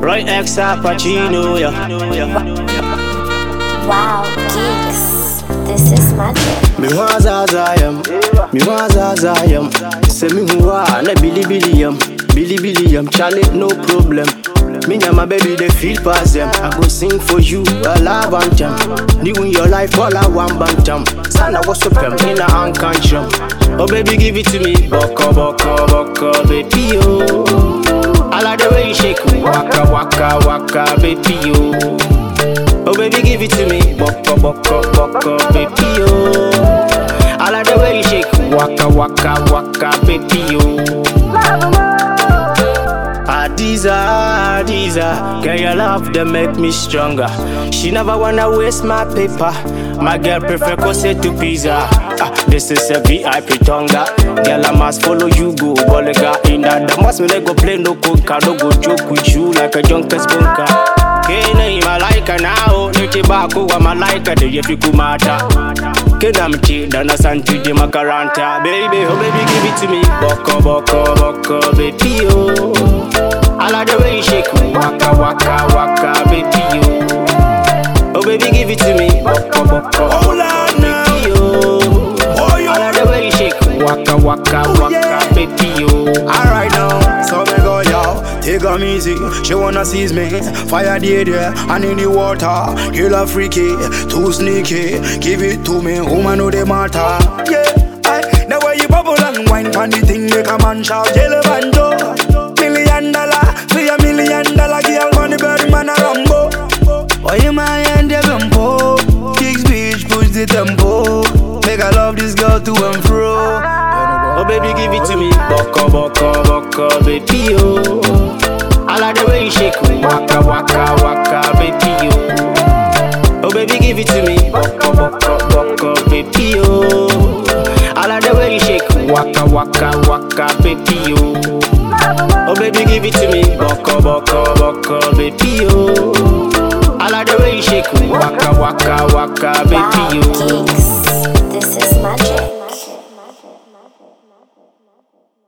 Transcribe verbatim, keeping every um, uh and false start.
Roy X Al Pacino, yeah. Wow, geeks, this is magic. Me was as I am, me was as I am. Say me who are, na Billy Billy am, Billy Billy am. Charlie, no problem. Me and my baby they feel past them. I go sing for you a love anthem. New in your life, all I want bantam. Sana what's up, I'm in a unconscious. Oh baby, give it to me, boko boko boko, baby oh. I like the way you shake, waka waka waka, baby oh. Oh baby, give it to me, boko boko boko, baby oh. I like the way you shake, waka waka waka, baby oh. Adiza, Adiza, girl your love that make me stronger. She never wanna waste my paper. My girl prefer Kose to pizza. Ah, this is a V I P tonga. Girl I must follow you go, bolega. In that the must me go play no conca, no go joke with you like a junker's bunker. Kena ima like now, niti bako wa malaika de yefiku mata. Kena mchi dana santi de makaranta. Baby, oh baby give it to me, boko boko boko, baby oh. I like the way you shake, waka waka waka, baby oh. Oh baby give it to me, boko boko boko, baby oh. I like the way you shake, waka waka waka, baby oh. Alright now, so me go yo, take her easy. She wanna seize me, fire the air and in the water. Killer freaky, too sneaky. Give it to me, woman know the matter. Yeah, I, the way you bubble and wine pon the thing make a man shout yellow banjo. Million dollar, see a million dollar girl money bird man a Rambo. Why you my hand the bumpo? Big speech push the tempo. Make I love this girl to and fro. Oh baby give it to me, boko boko boko, baby oh. I like the way you shake, waka waka waka, baby oh. Oh baby give it to me, boko boko boko, baby oh. I like the way you shake, waka waka waka, baby oh. Oh baby give it to me, boko boko boko, baby oh. I like the way you shake, waka waka waka, baby oh. Wow, geeks, this is magic.